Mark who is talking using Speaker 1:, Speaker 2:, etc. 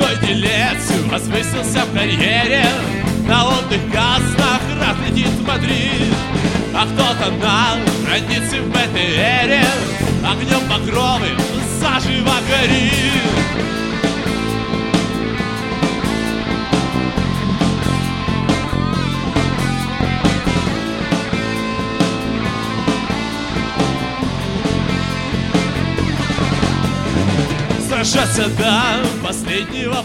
Speaker 1: Молодой делец возвысился в карьере, на отдых Гаснах раз летит в Мадрид. А кто-то на границе в БТРе огнем покровы заживо горит. Сражаться до последнего